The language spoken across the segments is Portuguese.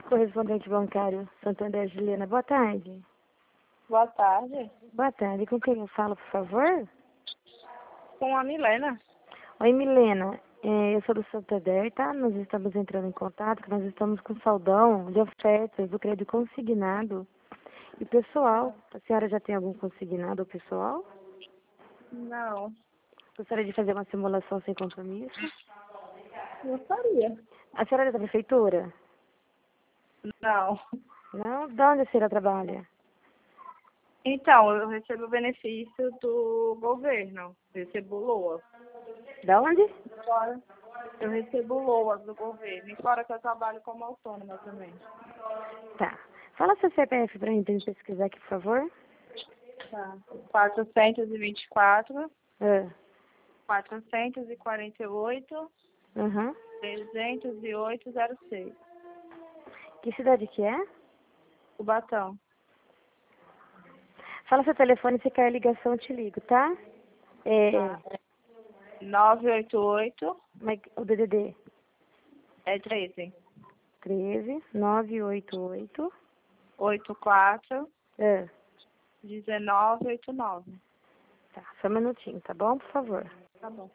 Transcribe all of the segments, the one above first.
Correspondente bancário Santander Juliana, boa tarde. Boa tarde. Boa tarde, com quem eu falo, por favor? Com a Milena. Oi, Milena, eu sou do Santander, tá? Nós estamos entrando em contato, nós estamos com saldão de ofertas do crédito consignado e pessoal. A senhora já tem algum consignado ou pessoal? Não. Gostaria de fazer uma simulação sem compromisso? Gostaria. A senhora é da prefeitura? Não. Não? De onde a senhora trabalha? Então, eu recebo benefício do governo. Recebo LOAS. Da onde? Fora, eu recebo LOAS do governo. E fora que eu trabalho como autônoma também. Tá. Fala seu CPF pra mim pesquisar aqui, por favor. Tá. 424, Ah. 448, Uhum. 308,06. Que cidade que é? Cubatão. Fala seu telefone, se cair a ligação eu te ligo, tá? Tá. 988 O DDD? é 13. 13 988 84 Ah. 1989. Tá, só um minutinho, tá bom? Por favor. Tá bom.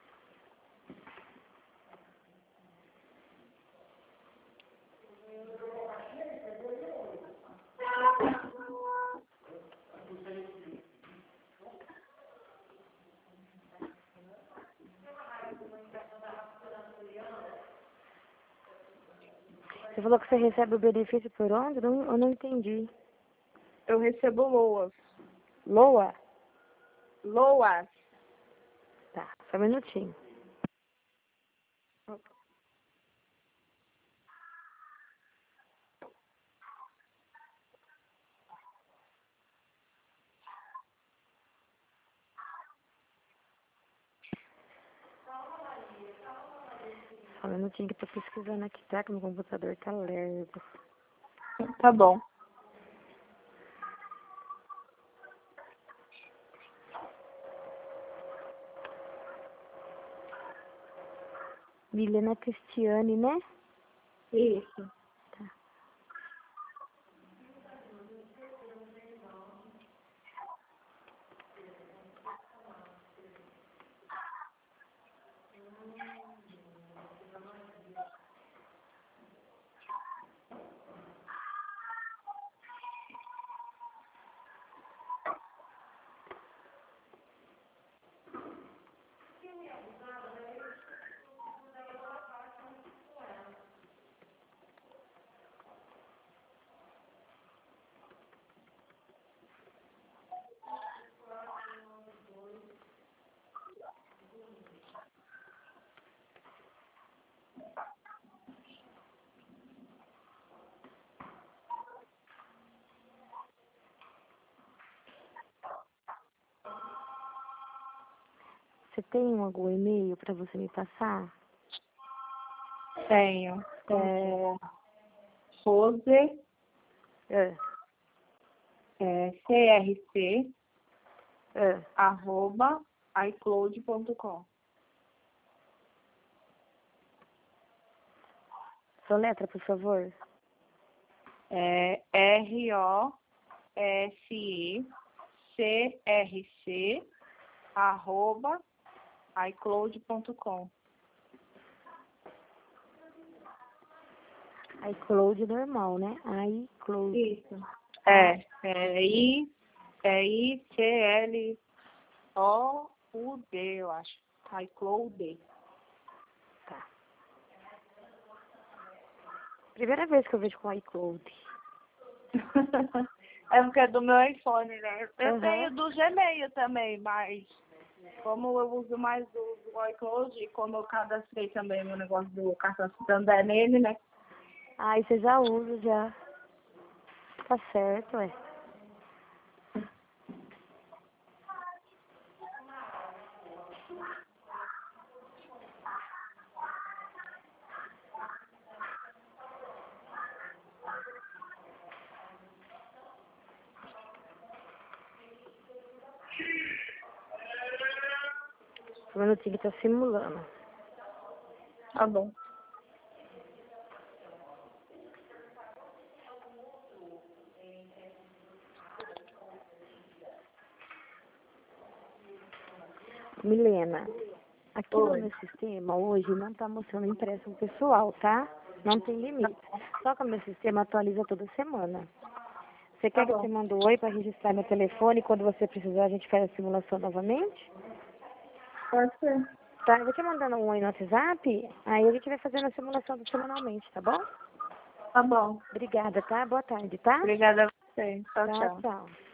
Você falou que você recebe o benefício por onde? Eu não entendi. Eu recebo LOAS. LOA? LOAS. Tá, só um minutinho. Só um minutinho que eu tô pesquisando aqui, tá? Que meu computador tá lerdo. Tá bom. Milena Cristiane, né? Isso. Tá. Você tem algum e-mail pra você me passar? Tenho. Rose, Ah. CRC, Ah. @icloud.com. Sua letra, por favor. ROSECRC, @icloud.com. iCloud normal, né? iCloud. Isso. ICLOUD, eu acho. iCloud. Tá. Primeira vez que eu vejo com iCloud. É porque é do meu iPhone, né? Eu Uhum. tenho do Gmail também, mas como eu uso mais do iCloud e como eu cadastrei também meu negócio do cartão Santander nele, né? Ah, e você já usa, já. Tá certo, ué. O minutinho que tá simulando. Tá bom. Milena, aqui no Oi. meu sistema hoje não está mostrando empréstimo pessoal, tá? Não tem limite. Só que o meu sistema atualiza toda semana. Você Tá quer que eu te bom. mande um oi para registrar meu telefone e quando você precisar a gente faz a simulação novamente? Pode ser. Tá, eu vou te mandando um oi no WhatsApp, aí a gente vai fazendo a simulação semanalmente, tá bom? Tá bom. Obrigada, tá? Boa tarde, tá? Obrigada a você. Tchau, Tá, tchau. tchau.